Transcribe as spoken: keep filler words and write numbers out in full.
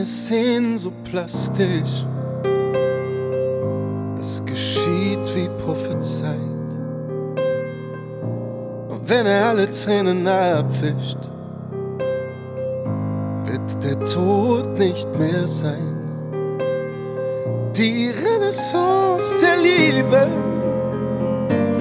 Szenen so plastisch. Es geschieht wie prophezeit. Und wenn er alle Tränen abwischt, wird der Tod nicht mehr sein. Die Renaissance der Liebe